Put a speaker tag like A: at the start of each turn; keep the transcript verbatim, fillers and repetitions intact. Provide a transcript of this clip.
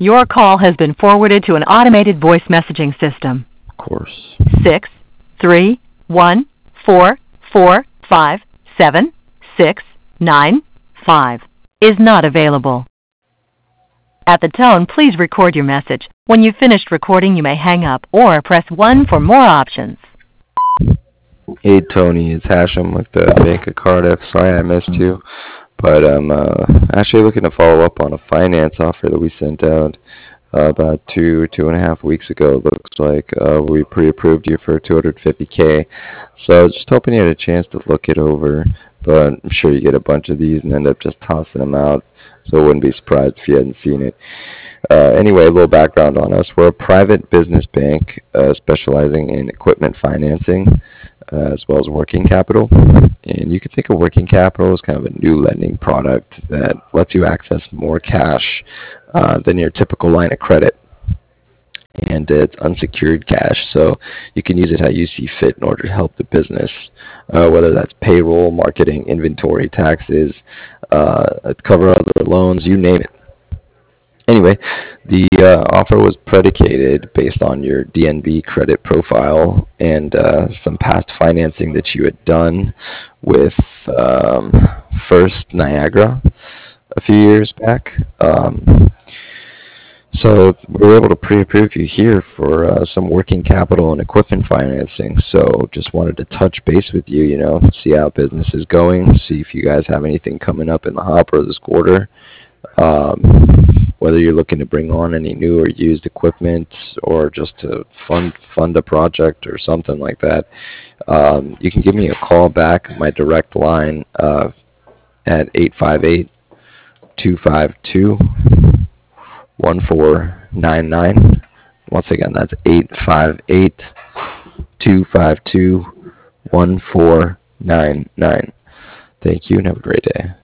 A: Your call has been forwarded to an automated voice messaging system.
B: Of course.
A: Six, three, one, four, four, five, seven, six, nine, five is not available. At the tone, please record your message. When you've finished recording, you may hang up or press one for more options.
B: Hey Tony, it's Hashem with the Bank of Cardiff. Sorry I missed you, but I'm uh, actually looking to follow up on a finance offer that we sent out uh, about two, two and a half weeks ago. It looks like uh, we pre-approved you for two hundred fifty K. So I was just hoping you had a chance to look it over, but I'm sure you get a bunch of these and end up just tossing them out. So I wouldn't be surprised if you hadn't seen it. Uh, anyway, a little background on us. We're a private business bank uh, specializing in equipment financing uh, as well as working capital. And you can think of working capital as kind of a new lending product that lets you access more cash uh, than your typical line of credit. And it's unsecured cash, so you can use it how you see fit in order to help the business, uh, whether that's payroll, marketing, inventory, taxes, uh, cover other loans, you name it. Anyway, the uh, offer was predicated based on your D N B credit profile and uh, some past financing that you had done with um, First Niagara a few years back. Um, So we were able to pre-approve you here for uh, some working capital and equipment financing. So just wanted to touch base with you, you know, see how business is going, see if you guys have anything coming up in the hopper this quarter, um, whether you're looking to bring on any new or used equipment or just to fund fund a project or something like that. Um, you can give me a call back, my direct line uh, at eight five eight, two five two, one four nine nine. Once again, that's eight five eight, two five two, one four nine nine. Thank you and have a great day.